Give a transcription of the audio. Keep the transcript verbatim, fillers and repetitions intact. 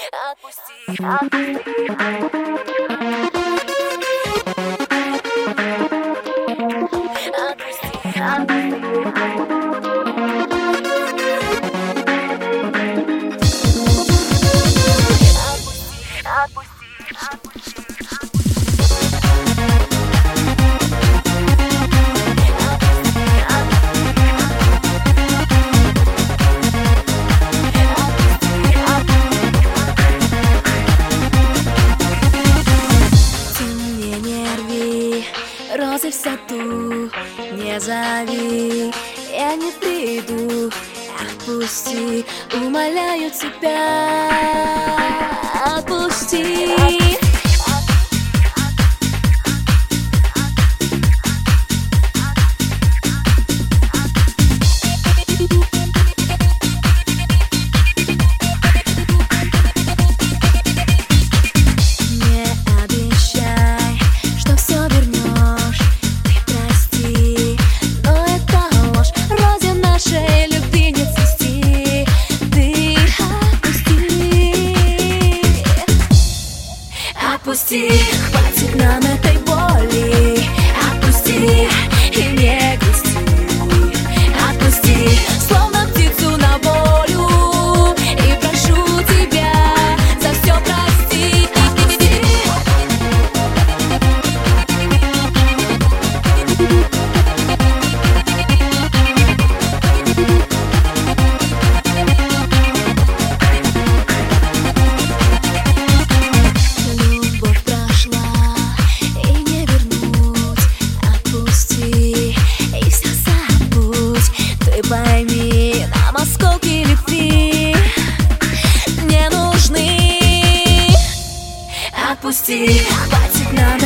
Отпусти, отпусти, отпусти. Розы в саду, не зови, я не приду. Отпусти, умоляю тебя, отпусти. Отпусти, хватит нам этой боли. Отпусти и не грусти. Отпусти, словно птицу на волю. И прошу тебя за все прости. Пойми, нам осколки любви не нужны. Отпусти, хватит нам